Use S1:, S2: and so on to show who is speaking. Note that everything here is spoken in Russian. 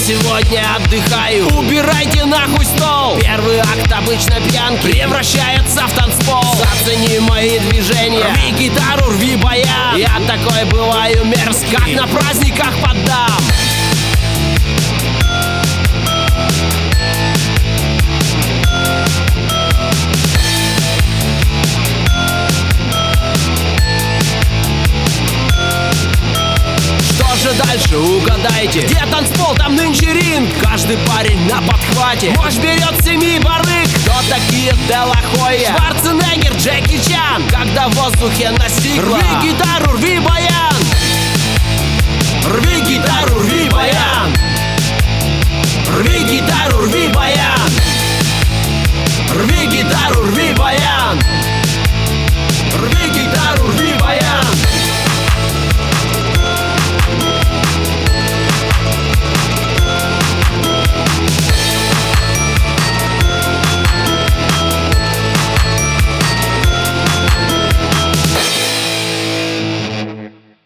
S1: сегодня отдыхаю. Убирайте нахуй стол. Первый акт обычно пьянки превращается в танцпол. Зацени мои движения, рви гитару, рви баян. Я такой бываю мерзкий, как на праздниках поддам. Дальше угадайте, где танцпол, там нынче ринг. Каждый парень на подхвате, мощь берет семи барыг. Кто такие Де Ла Хойя, Шварценеггер, Джеки Чан? Когда в воздухе настигла, рви гитару, рви баян. Рви гитару, рви баян.